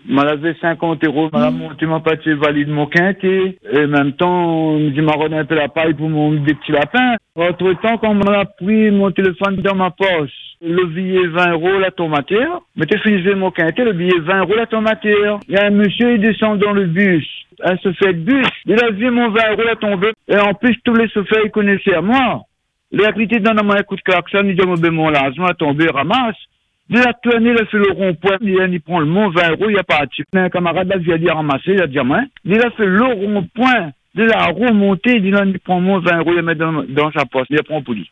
m'a lavé 50 euros, m'a monté ma pâtier valide mon quintet, et en même temps, je m'a redonné un peu la paille pour mon des petits lapins. Entre temps, quand on m'a pris mon téléphone dans ma poche, le billet 20 euros la tomatière, mais t'es fini de mon quintet, le billet 20 euros la tomatière. Il y a un monsieur, il descend dans le bus. Un chauffeur de bus, il a vu mon 20 euros la tomber, et en plus, tous les chauffeurs, ils connaissaient à moi. Il a quitté dans un coup de klaxon, il dit, mon l'argent a tombé, ramasse. Il a tourné, il a fait le rond-point, il prend le mot 20 euros, il n'y a pas à tirer. Un camarade, là, il a dit ramasser, il a dit, moi. Il a fait le rond-point, il a remonté, il a prend le mot 20 euros, il a mis dans sa poche, il a pris un police.